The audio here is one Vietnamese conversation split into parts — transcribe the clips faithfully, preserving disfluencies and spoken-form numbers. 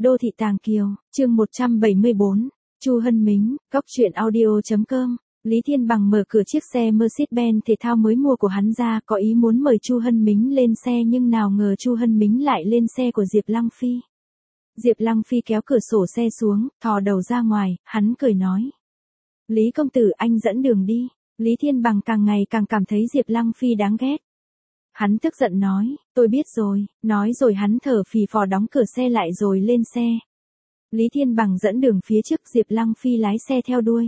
Đô thị Tàng Kiều, chương một trăm bảy mươi bốn, Chu Hân Mính, Góc truyện audio chấm com. Lý Thiên Bằng mở cửa chiếc xe Mercedes-Benz thể thao mới mua của hắn ra, có ý muốn mời Chu Hân Mính lên xe, nhưng nào ngờ Chu Hân Mính lại lên xe của Diệp Lăng Phi. Diệp Lăng Phi kéo cửa sổ xe xuống, thò đầu ra ngoài, hắn cười nói: Lý công tử, anh dẫn đường đi. Lý Thiên Bằng càng ngày càng cảm thấy Diệp Lăng Phi đáng ghét. Hắn tức giận nói: Tôi biết rồi. Nói rồi hắn thở phì phò đóng cửa xe lại rồi lên xe. Lý Thiên Bằng dẫn đường phía trước, Diệp Lăng Phi lái xe theo đuôi.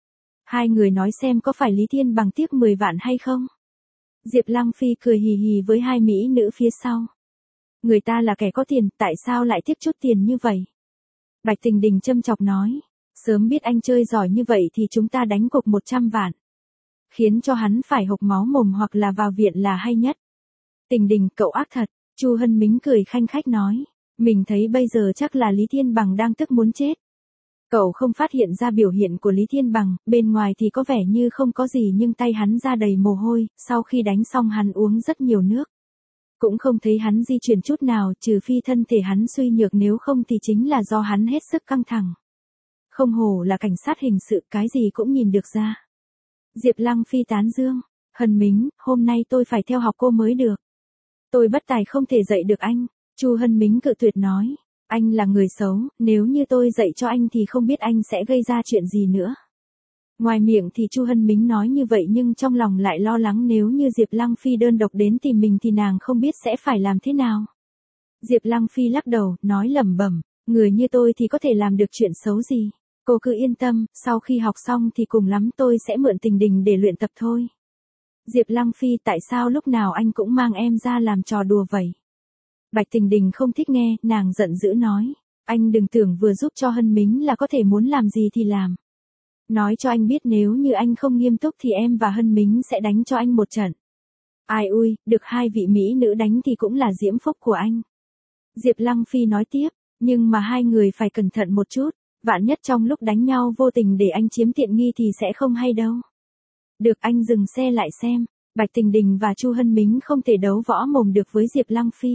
Hai người nói xem có phải Lý Thiên Bằng tiếc mười vạn hay không. Diệp Lăng Phi cười hì hì với hai mỹ nữ phía sau. Người ta là kẻ có tiền, tại sao lại tiếc chút tiền như vậy? Bạch Tình Đình châm chọc nói: Sớm biết anh chơi giỏi như vậy thì chúng ta đánh cục một trăm vạn. Khiến cho hắn phải hộc máu mồm hoặc là vào viện là hay nhất. Tình Đình, cậu ác thật. Chu Hân Mính cười khanh khách nói: Mình thấy bây giờ chắc là Lý Thiên Bằng đang tức muốn chết. Cậu không phát hiện ra biểu hiện của Lý Thiên Bằng, bên ngoài thì có vẻ như không có gì nhưng tay hắn ra đầy mồ hôi, sau khi đánh xong hắn uống rất nhiều nước. Cũng không thấy hắn di chuyển chút nào, trừ phi thân thể hắn suy nhược, nếu không thì chính là do hắn hết sức căng thẳng. Không hổ là cảnh sát hình sự, cái gì cũng nhìn được ra. Diệp Lăng Phi tán dương: Hân Mính, hôm nay tôi phải theo học cô mới được. Tôi bất tài không thể dạy được anh. Chu Hân Mính cự tuyệt nói: Anh là người xấu, nếu như tôi dạy cho anh thì không biết anh sẽ gây ra chuyện gì nữa. Ngoài miệng thì Chu Hân Mính nói như vậy nhưng trong lòng lại lo lắng, nếu như Diệp Lăng Phi đơn độc đến tìm mình thì nàng không biết sẽ phải làm thế nào. Diệp Lăng Phi lắc đầu, nói lẩm bẩm: Người như tôi thì có thể làm được chuyện xấu gì. Cô cứ yên tâm, sau khi học xong thì cùng lắm tôi sẽ mượn Tình Đình để luyện tập thôi. Diệp Lăng Phi, tại sao lúc nào anh cũng mang em ra làm trò đùa vậy? Bạch Tình Đình không thích nghe, nàng giận dữ nói: Anh đừng tưởng vừa giúp cho Hân Mính là có thể muốn làm gì thì làm. Nói cho anh biết, nếu như anh không nghiêm túc thì em và Hân Mính sẽ đánh cho anh một trận. Ai ui, được hai vị mỹ nữ đánh thì cũng là diễm phúc của anh. Diệp Lăng Phi nói tiếp: Nhưng mà hai người phải cẩn thận một chút, vạn nhất trong lúc đánh nhau vô tình để anh chiếm tiện nghi thì sẽ không hay đâu. Được, anh dừng xe lại xem. Bạch Tình Đình và Chu Hân Mính không thể đấu võ mồm được với Diệp Lăng Phi.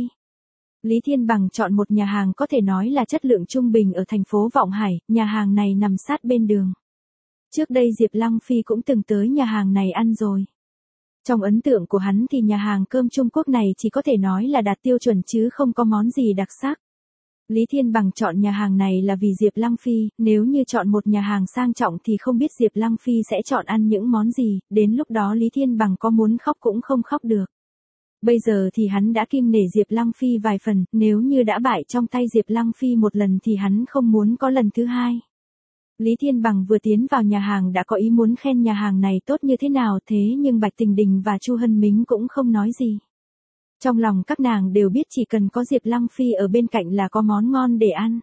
Lý Thiên Bằng chọn một nhà hàng có thể nói là chất lượng trung bình ở thành phố Vọng Hải, nhà hàng này nằm sát bên đường. Trước đây Diệp Lăng Phi cũng từng tới nhà hàng này ăn rồi. Trong ấn tượng của hắn thì nhà hàng cơm Trung Quốc này chỉ có thể nói là đạt tiêu chuẩn chứ không có món gì đặc sắc. Lý Thiên Bằng chọn nhà hàng này là vì Diệp Lăng Phi, nếu như chọn một nhà hàng sang trọng thì không biết Diệp Lăng Phi sẽ chọn ăn những món gì, đến lúc đó Lý Thiên Bằng có muốn khóc cũng không khóc được. Bây giờ thì hắn đã kim nể Diệp Lăng Phi vài phần, nếu như đã bại trong tay Diệp Lăng Phi một lần thì hắn không muốn có lần thứ hai. Lý Thiên Bằng vừa tiến vào nhà hàng đã có ý muốn khen nhà hàng này tốt như thế nào, thế nhưng Bạch Tình Đình và Chu Hân Mính cũng không nói gì. Trong lòng các nàng đều biết chỉ cần có Diệp Lăng Phi ở bên cạnh là có món ngon để ăn.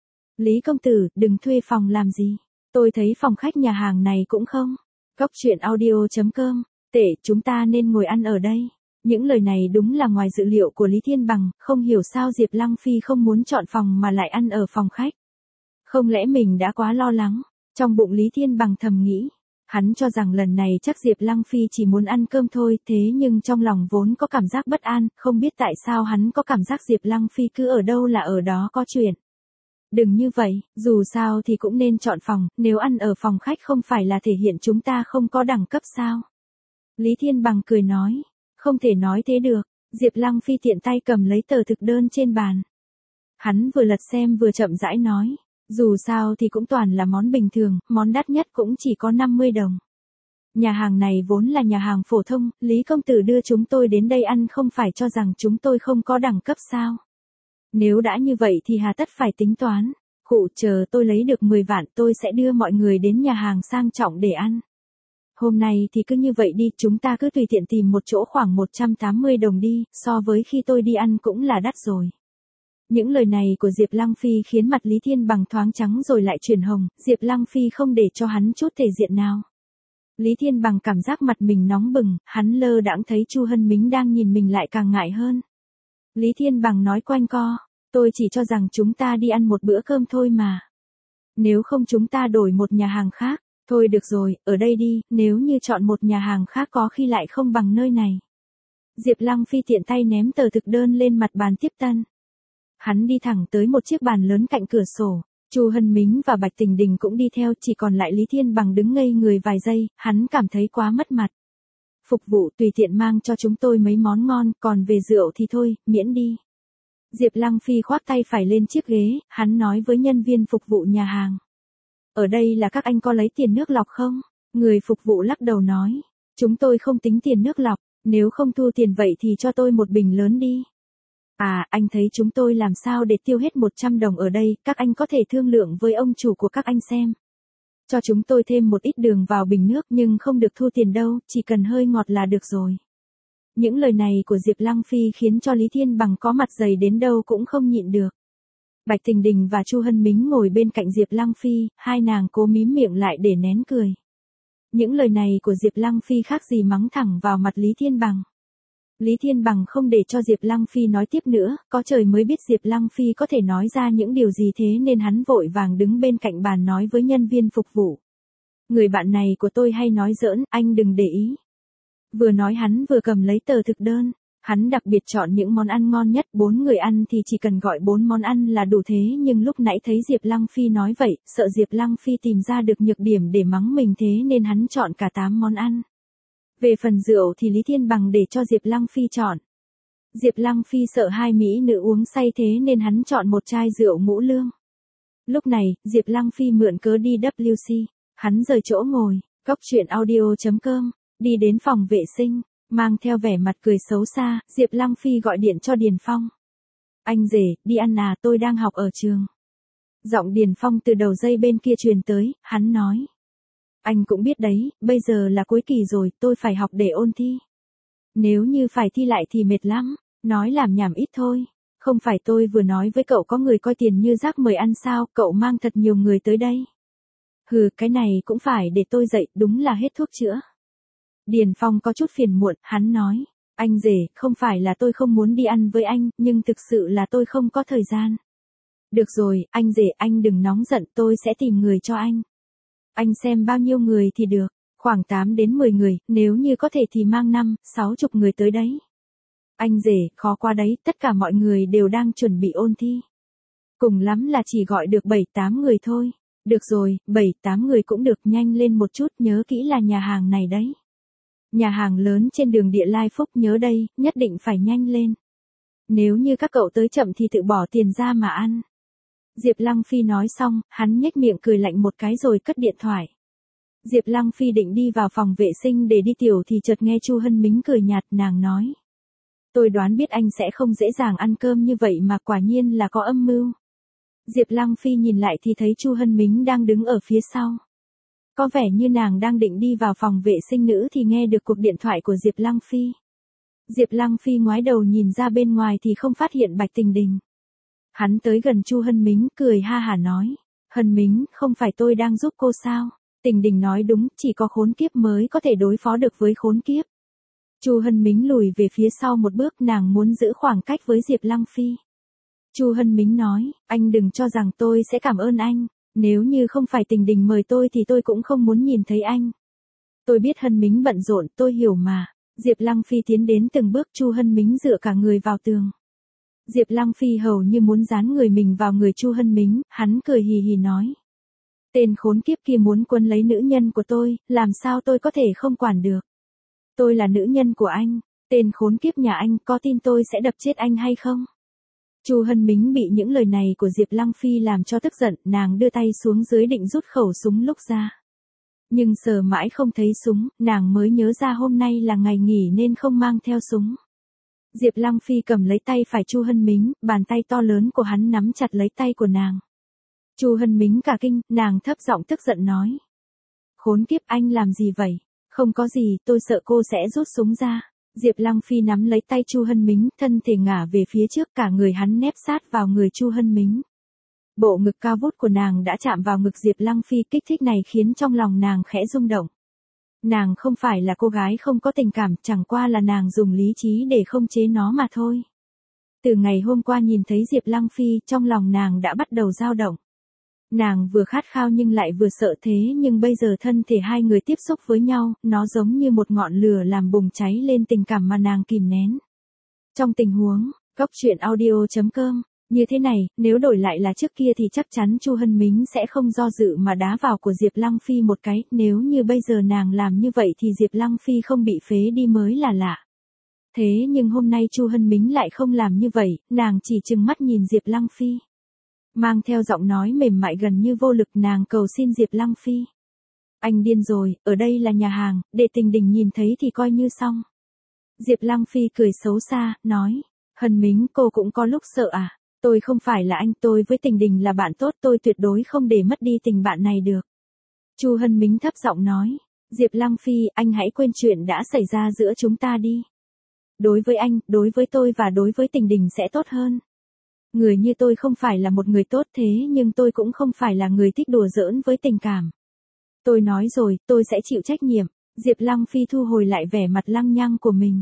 Lý công tử, đừng thuê phòng làm gì. Tôi thấy phòng khách nhà hàng này cũng không. Góc truyện audio chấm com. Tệ, chúng ta nên ngồi ăn ở đây. Những lời này đúng là ngoài dự liệu của Lý Thiên Bằng, không hiểu sao Diệp Lăng Phi không muốn chọn phòng mà lại ăn ở phòng khách. Không lẽ mình đã quá lo lắng? Trong bụng Lý Thiên Bằng thầm nghĩ. Hắn cho rằng lần này chắc Diệp Lăng Phi chỉ muốn ăn cơm thôi, thế nhưng trong lòng vốn có cảm giác bất an, không biết tại sao hắn có cảm giác Diệp Lăng Phi cứ ở đâu là ở đó có chuyện. Đừng như vậy, dù sao thì cũng nên chọn phòng, nếu ăn ở phòng khách không phải là thể hiện chúng ta không có đẳng cấp sao? Lý Thiên Bằng cười nói: Không thể nói thế được. Diệp Lăng Phi tiện tay cầm lấy tờ thực đơn trên bàn. Hắn vừa lật xem vừa chậm rãi nói: Dù sao thì cũng toàn là món bình thường, món đắt nhất cũng chỉ có năm mươi đồng. Nhà hàng này vốn là nhà hàng phổ thông, Lý công tử đưa chúng tôi đến đây ăn không phải cho rằng chúng tôi không có đẳng cấp sao? Nếu đã như vậy thì hà tất phải tính toán. Khụ, chờ tôi lấy được mười vạn tôi sẽ đưa mọi người đến nhà hàng sang trọng để ăn. Hôm nay thì cứ như vậy đi, chúng ta cứ tùy tiện tìm một chỗ khoảng một trăm tám mươi đồng đi, so với khi tôi đi ăn cũng là đắt rồi. Những lời này của Diệp Lăng Phi khiến mặt Lý Thiên Bằng thoáng trắng rồi lại chuyển hồng, Diệp Lăng Phi không để cho hắn chút thể diện nào. Lý Thiên Bằng cảm giác mặt mình nóng bừng, hắn lơ đãng thấy Chu Hân Mính đang nhìn mình lại càng ngại hơn. Lý Thiên Bằng nói quanh co: Tôi chỉ cho rằng chúng ta đi ăn một bữa cơm thôi mà. Nếu không chúng ta đổi một nhà hàng khác. Thôi được rồi, ở đây đi, nếu như chọn một nhà hàng khác có khi lại không bằng nơi này. Diệp Lăng Phi tiện tay ném tờ thực đơn lên mặt bàn tiếp tân. Hắn đi thẳng tới một chiếc bàn lớn cạnh cửa sổ. Chu Hân Mính và Bạch Tình Đình cũng đi theo, chỉ còn lại Lý Thiên Bằng đứng ngây người vài giây, hắn cảm thấy quá mất mặt. Phục vụ tùy tiện mang cho chúng tôi mấy món ngon, còn về rượu thì thôi, miễn đi. Diệp Lăng Phi khoác tay phải lên chiếc ghế, hắn nói với nhân viên phục vụ nhà hàng. Ở đây là các anh có lấy tiền nước lọc không? Người phục vụ lắc đầu nói. Chúng tôi không tính tiền nước lọc, nếu không thu tiền vậy thì cho tôi một bình lớn đi. À, anh thấy chúng tôi làm sao để tiêu hết một trăm đồng ở đây, các anh có thể thương lượng với ông chủ của các anh xem. Cho chúng tôi thêm một ít đường vào bình nước nhưng không được thu tiền đâu, chỉ cần hơi ngọt là được rồi. Những lời này của Diệp Lăng Phi khiến cho Lý Thiên Bằng có mặt dày đến đâu cũng không nhịn được. Bạch Tình Đình và Chu Hân Mính ngồi bên cạnh Diệp Lăng Phi, hai nàng cố mím miệng lại để nén cười. Những lời này của Diệp Lăng Phi khác gì mắng thẳng vào mặt Lý Thiên Bằng. Lý Thiên Bằng không để cho Diệp Lăng Phi nói tiếp nữa, có trời mới biết Diệp Lăng Phi có thể nói ra những điều gì thế nên hắn vội vàng đứng bên cạnh bàn nói với nhân viên phục vụ. Người bạn này của tôi hay nói giỡn, anh đừng để ý. Vừa nói hắn vừa cầm lấy tờ thực đơn, hắn đặc biệt chọn những món ăn ngon nhất, bốn người ăn thì chỉ cần gọi bốn món ăn là đủ thế nhưng lúc nãy thấy Diệp Lăng Phi nói vậy, sợ Diệp Lăng Phi tìm ra được nhược điểm để mắng mình thế nên hắn chọn cả tám món ăn. Về phần rượu thì Lý Thiên Bằng để cho Diệp Lăng Phi chọn. Diệp Lăng Phi sợ hai mỹ nữ uống say thế nên hắn chọn một chai rượu ngũ lương. Lúc này, Diệp Lăng Phi mượn cớ đi W C, hắn rời chỗ ngồi, cóc truyện audio chấm com, đi đến phòng vệ sinh, mang theo vẻ mặt cười xấu xa, Diệp Lăng Phi gọi điện cho Điền Phong. Anh rể, đi ăn à, tôi đang học ở trường. Giọng Điền Phong từ đầu dây bên kia truyền tới, hắn nói. Anh cũng biết đấy, bây giờ là cuối kỳ rồi, tôi phải học để ôn thi. Nếu như phải thi lại thì mệt lắm, nói làm nhảm ít thôi. Không phải tôi vừa nói với cậu có người coi tiền như rác mời ăn sao, cậu mang thật nhiều người tới đây. Hừ, cái này cũng phải để tôi dạy, đúng là hết thuốc chữa. Điền Phong có chút phiền muộn, hắn nói. Anh rể, không phải là tôi không muốn đi ăn với anh, nhưng thực sự là tôi không có thời gian. Được rồi, anh rể, anh đừng nóng giận, tôi sẽ tìm người cho anh. Anh xem bao nhiêu người thì được, khoảng tám đến mười người, nếu như có thể thì mang năm, sáu chục người tới đấy. Anh rể, khó quá đấy, tất cả mọi người đều đang chuẩn bị ôn thi. Cùng lắm là chỉ gọi được bảy tám người thôi. Được rồi, bảy tám người cũng được, nhanh lên một chút, nhớ kỹ là nhà hàng này đấy. Nhà hàng lớn trên đường Địa Lai Phúc, nhớ đây, nhất định phải nhanh lên. Nếu như các cậu tới chậm thì tự bỏ tiền ra mà ăn. Diệp Lăng Phi nói xong, hắn nhếch miệng cười lạnh một cái rồi cất điện thoại. Diệp Lăng Phi định đi vào phòng vệ sinh để đi tiểu thì chợt nghe Chu Hân Mính cười nhạt, nàng nói. Tôi đoán biết anh sẽ không dễ dàng ăn cơm như vậy mà quả nhiên là có âm mưu. Diệp Lăng Phi nhìn lại thì thấy Chu Hân Mính đang đứng ở phía sau. Có vẻ như nàng đang định đi vào phòng vệ sinh nữ thì nghe được cuộc điện thoại của Diệp Lăng Phi. Diệp Lăng Phi ngoái đầu nhìn ra bên ngoài thì không phát hiện Bạch Tình Đình. Hắn tới gần Chu Hân Mính, cười ha hả nói. Hân Mính, không phải tôi đang giúp cô sao? Tình Đình nói đúng, chỉ có khốn kiếp mới có thể đối phó được với khốn kiếp. Chu Hân Mính lùi về phía sau một bước, nàng muốn giữ khoảng cách với Diệp Lăng Phi. Chu Hân Mính nói, anh đừng cho rằng tôi sẽ cảm ơn anh. Nếu như không phải Tình Đình mời tôi thì tôi cũng không muốn nhìn thấy anh. Tôi biết Hân Mính bận rộn, tôi hiểu mà. Diệp Lăng Phi tiến đến từng bước, Chu Hân Mính dựa cả người vào tường. Diệp Lăng Phi hầu như muốn dán người mình vào người Chu Hân Mính, hắn cười hì hì nói. Tên khốn kiếp kia muốn quấn lấy nữ nhân của tôi, làm sao tôi có thể không quản được. Tôi là nữ nhân của anh, tên khốn kiếp nhà anh, có tin tôi sẽ đập chết anh hay không? Chu Hân Mính bị những lời này của Diệp Lăng Phi làm cho tức giận, nàng đưa tay xuống dưới định rút khẩu súng lúc ra. Nhưng sờ mãi không thấy súng, nàng mới nhớ ra hôm nay là ngày nghỉ nên không mang theo súng. Diệp Lăng Phi cầm lấy tay phải Chu Hân Mính, bàn tay to lớn của hắn nắm chặt lấy tay của nàng. Chu Hân Mính cả kinh, nàng thấp giọng tức giận nói. Khốn kiếp, anh làm gì vậy? Không có gì, tôi sợ cô sẽ rút súng ra. Diệp Lăng Phi nắm lấy tay Chu Hân Mính, thân thể ngả về phía trước, cả người hắn nép sát vào người Chu Hân Mính. Bộ ngực cao vút của nàng đã chạm vào ngực Diệp Lăng Phi, kích thích này khiến trong lòng nàng khẽ rung động. Nàng không phải là cô gái không có tình cảm, chẳng qua là nàng dùng lý trí để không chế nó mà thôi. Từ ngày hôm qua nhìn thấy Diệp Lăng Phi, trong lòng nàng đã bắt đầu dao động. Nàng vừa khát khao nhưng lại vừa sợ thế, nhưng bây giờ thân thể hai người tiếp xúc với nhau, nó giống như một ngọn lửa làm bùng cháy lên tình cảm mà nàng kìm nén. Trong tình huống, cóc truyện audio chấm com Như thế này, nếu đổi lại là trước kia thì chắc chắn Chu Hân Mính sẽ không do dự mà đá vào của Diệp Lăng Phi một cái, nếu như bây giờ nàng làm như vậy thì Diệp Lăng Phi không bị phế đi mới là lạ. Thế nhưng hôm nay Chu Hân Mính lại không làm như vậy, nàng chỉ trừng mắt nhìn Diệp Lăng Phi. Mang theo giọng nói mềm mại gần như vô lực nàng cầu xin Diệp Lăng Phi. Anh điên rồi, ở đây là nhà hàng, để Tình Đình nhìn thấy thì coi như xong. Diệp Lăng Phi cười xấu xa, nói, Hân Mính cô cũng có lúc sợ à, tôi không phải là anh, tôi với Tình Đình là bạn tốt, tôi tuyệt đối không để mất đi tình bạn này được. Chu Hân Mính thấp giọng nói, Diệp Lăng Phi, anh hãy quên chuyện đã xảy ra giữa chúng ta đi. Đối với anh, đối với tôi và đối với Tình Đình sẽ tốt hơn. Người như tôi không phải là một người tốt thế nhưng tôi cũng không phải là người thích đùa giỡn với tình cảm. Tôi nói rồi, tôi sẽ chịu trách nhiệm. Diệp Lăng Phi thu hồi lại vẻ mặt lăng nhăng của mình.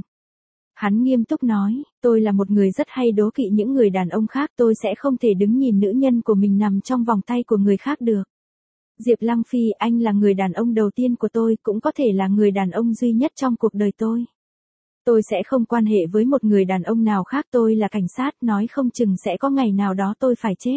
Hắn nghiêm túc nói, tôi là một người rất hay đố kỵ những người đàn ông khác, tôi sẽ không thể đứng nhìn nữ nhân của mình nằm trong vòng tay của người khác được. Diệp Lăng Phi, anh là người đàn ông đầu tiên của tôi, cũng có thể là người đàn ông duy nhất trong cuộc đời tôi. Tôi sẽ không quan hệ với một người đàn ông nào khác, tôi là cảnh sát, nói không chừng sẽ có ngày nào đó tôi phải chết.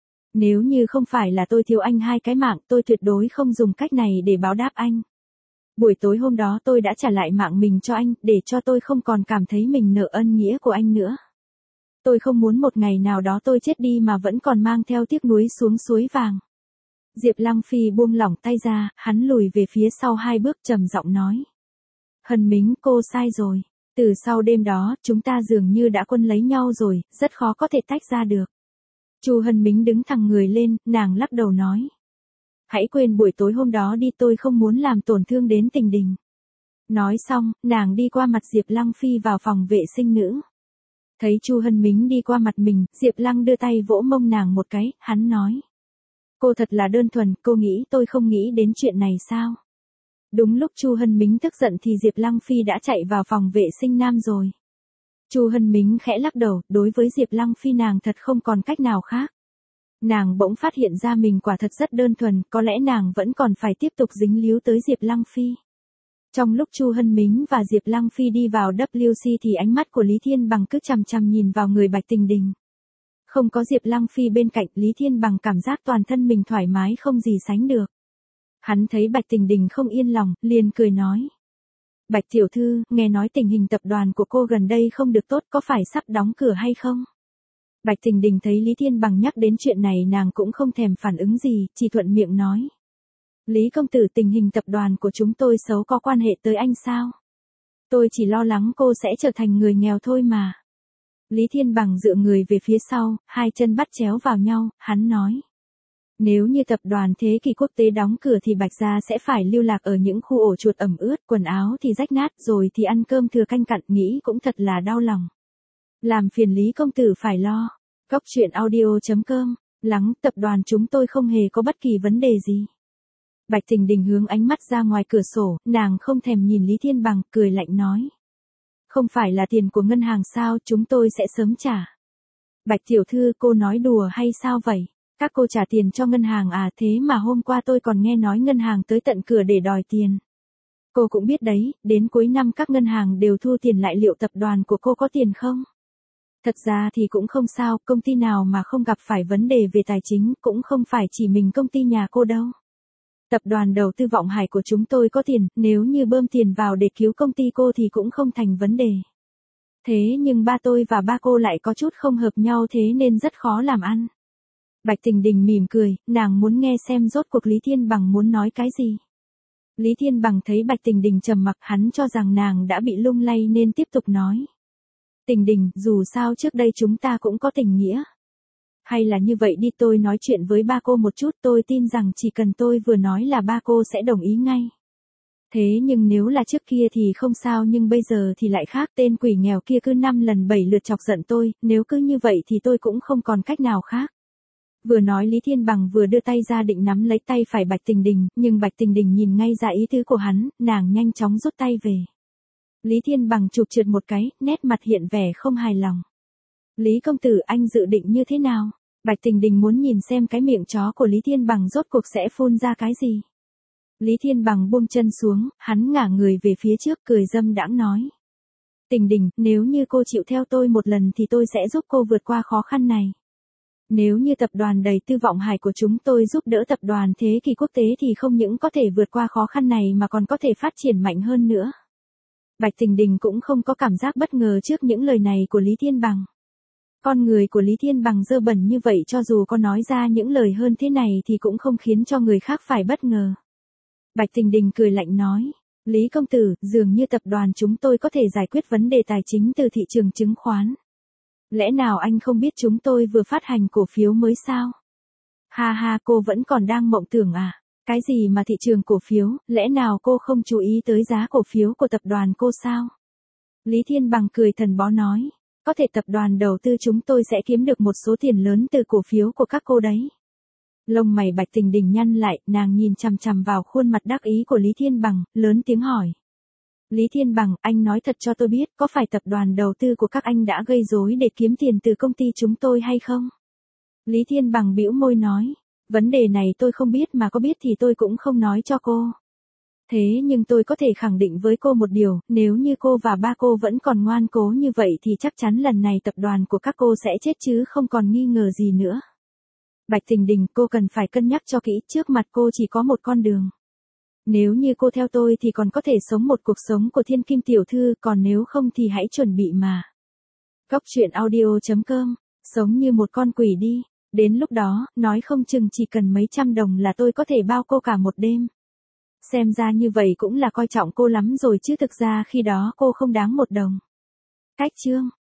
Nếu như không phải là tôi thiếu anh hai cái mạng, tôi tuyệt đối không dùng cách này để báo đáp anh. Buổi tối hôm đó tôi đã trả lại mạng mình cho anh, để cho tôi không còn cảm thấy mình nợ ân nghĩa của anh nữa. Tôi không muốn một ngày nào đó tôi chết đi mà vẫn còn mang theo tiếc nuối xuống suối vàng. Diệp Lăng Phi buông lỏng tay ra, hắn lùi về phía sau hai bước trầm giọng nói. Hân Mính, cô sai rồi. Từ sau đêm đó, chúng ta dường như đã quân lấy nhau rồi, rất khó có thể tách ra được. Chu Hân Mính đứng thẳng người lên, nàng lắc đầu nói. Hãy quên buổi tối hôm đó đi, tôi không muốn làm tổn thương đến Tình Đình. Nói xong, nàng đi qua mặt Diệp Lăng Phi vào phòng vệ sinh nữ. Thấy Chu Hân Mính đi qua mặt mình, Diệp Lăng đưa tay vỗ mông nàng một cái, hắn nói. Cô thật là đơn thuần, cô nghĩ tôi không nghĩ đến chuyện này sao? Đúng lúc Chu Hân Mính tức giận thì Diệp Lăng Phi đã chạy vào phòng vệ sinh nam rồi. Chu Hân Mính khẽ lắc đầu, đối với Diệp Lăng Phi nàng thật không còn cách nào khác. Nàng bỗng phát hiện ra mình quả thật rất đơn thuần, có lẽ nàng vẫn còn phải tiếp tục dính líu tới Diệp Lăng Phi. Trong lúc Chu Hân Mính và Diệp Lăng Phi đi vào W C thì ánh mắt của Lý Thiên Bằng cứ chằm chằm nhìn vào người Bạch Tình Đình. Không có Diệp Lăng Phi bên cạnh, Lý Thiên Bằng cảm giác toàn thân mình thoải mái không gì sánh được. Hắn thấy Bạch Tình Đình không yên lòng, liền cười nói. Bạch tiểu thư, nghe nói tình hình tập đoàn của cô gần đây không được tốt, có phải sắp đóng cửa hay không? Bạch Tình Đình thấy Lý Thiên Bằng nhắc đến chuyện này nàng cũng không thèm phản ứng gì, chỉ thuận miệng nói. Lý công tử, tình hình tập đoàn của chúng tôi xấu, có quan hệ tới anh sao? Tôi chỉ lo lắng cô sẽ trở thành người nghèo thôi mà. Lý Thiên Bằng dựa người về phía sau, hai chân bắt chéo vào nhau, hắn nói. Nếu như tập đoàn Thế Kỷ Quốc tế đóng cửa thì Bạch gia sẽ phải lưu lạc ở những khu ổ chuột ẩm ướt, quần áo thì rách nát, rồi thì ăn cơm thừa canh cặn, nghĩ cũng thật là đau lòng. Làm phiền Lý công tử phải lo. Góc truyện audio chấm com, lắng, tập đoàn chúng tôi không hề có bất kỳ vấn đề gì. Bạch Tình Đình hướng ánh mắt ra ngoài cửa sổ, nàng không thèm nhìn Lý Thiên Bằng, cười lạnh nói. Không phải là tiền của ngân hàng sao, chúng tôi sẽ sớm trả. Bạch tiểu thư, cô nói đùa hay sao vậy? Các cô trả tiền cho ngân hàng à, thế mà hôm qua tôi còn nghe nói ngân hàng tới tận cửa để đòi tiền. Cô cũng biết đấy, đến cuối năm các ngân hàng đều thu tiền lại, liệu tập đoàn của cô có tiền không? Thật ra thì cũng không sao, công ty nào mà không gặp phải vấn đề về tài chính, cũng không phải chỉ mình công ty nhà cô đâu. Tập đoàn đầu tư Vọng Hải của chúng tôi có tiền, nếu như bơm tiền vào để cứu công ty cô thì cũng không thành vấn đề. Thế nhưng ba tôi và ba cô lại có chút không hợp nhau, thế nên rất khó làm ăn. Bạch Tình Đình mỉm cười, nàng muốn nghe xem rốt cuộc Lý Thiên Bằng muốn nói cái gì. Lý Thiên Bằng thấy Bạch Tình Đình trầm mặc, hắn cho rằng nàng đã bị lung lay nên tiếp tục nói. Tình Đình, dù sao trước đây chúng ta cũng có tình nghĩa. Hay là như vậy đi, tôi nói chuyện với ba cô một chút, tôi tin rằng chỉ cần tôi vừa nói là ba cô sẽ đồng ý ngay. Thế nhưng nếu là trước kia thì không sao, nhưng bây giờ thì lại khác, tên quỷ nghèo kia cứ năm lần bảy lượt chọc giận tôi, nếu cứ như vậy thì tôi cũng không còn cách nào khác. Vừa nói Lý Thiên Bằng vừa đưa tay ra định nắm lấy tay phải Bạch Tình Đình, nhưng Bạch Tình Đình nhìn ngay ra ý tứ của hắn, nàng nhanh chóng rút tay về. Lý Thiên Bằng chụp trượt một cái, nét mặt hiện vẻ không hài lòng. Lý công tử, anh dự định như thế nào? Bạch Tình Đình muốn nhìn xem cái miệng chó của Lý Thiên Bằng rốt cuộc sẽ phun ra cái gì. Lý Thiên Bằng buông chân xuống, hắn ngả người về phía trước, cười dâm đãng nói. Tình Đình, nếu như cô chịu theo tôi một lần thì tôi sẽ giúp cô vượt qua khó khăn này. Nếu như tập đoàn đầy tư vọng hải của chúng tôi giúp đỡ tập đoàn thế kỷ quốc tế thì không những có thể vượt qua khó khăn này mà còn có thể phát triển mạnh hơn nữa. Bạch Tình Đình cũng không có cảm giác bất ngờ trước những lời này của Lý Thiên Bằng. Con người của Lý Thiên Bằng dơ bẩn như vậy cho dù có nói ra những lời hơn thế này thì cũng không khiến cho người khác phải bất ngờ. Bạch Tình Đình cười lạnh nói, Lý công tử, dường như tập đoàn chúng tôi có thể giải quyết vấn đề tài chính từ thị trường chứng khoán. Lẽ nào anh không biết chúng tôi vừa phát hành cổ phiếu mới sao? Ha ha, cô vẫn còn đang mộng tưởng à? Cái gì mà thị trường cổ phiếu, lẽ nào cô không chú ý tới giá cổ phiếu của tập đoàn cô sao? Lý Thiên Bằng cười thần bó nói, có thể tập đoàn đầu tư chúng tôi sẽ kiếm được một số tiền lớn từ cổ phiếu của các cô đấy. Lông mày Bạch Tình Đình nhăn lại, nàng nhìn chằm chằm vào khuôn mặt đắc ý của Lý Thiên Bằng, lớn tiếng hỏi. Lý Thiên Bằng, anh nói thật cho tôi biết, có phải tập đoàn đầu tư của các anh đã gây rối để kiếm tiền từ công ty chúng tôi hay không? Lý Thiên Bằng bĩu môi nói, vấn đề này tôi không biết mà có biết thì tôi cũng không nói cho cô. Thế nhưng tôi có thể khẳng định với cô một điều, nếu như cô và ba cô vẫn còn ngoan cố như vậy thì chắc chắn lần này tập đoàn của các cô sẽ chết chứ không còn nghi ngờ gì nữa. Bạch Tình Đình, cô cần phải cân nhắc cho kỹ, trước mặt cô chỉ có một con đường. Nếu như cô theo tôi thì còn có thể sống một cuộc sống của thiên kim tiểu thư, còn nếu không thì hãy chuẩn bị mà. Góc truyện audio chấm com, sống như một con quỷ đi, đến lúc đó, nói không chừng chỉ cần mấy trăm đồng là tôi có thể bao cô cả một đêm. Xem ra như vậy cũng là coi trọng cô lắm rồi chứ thực ra khi đó cô không đáng một đồng. Cách chương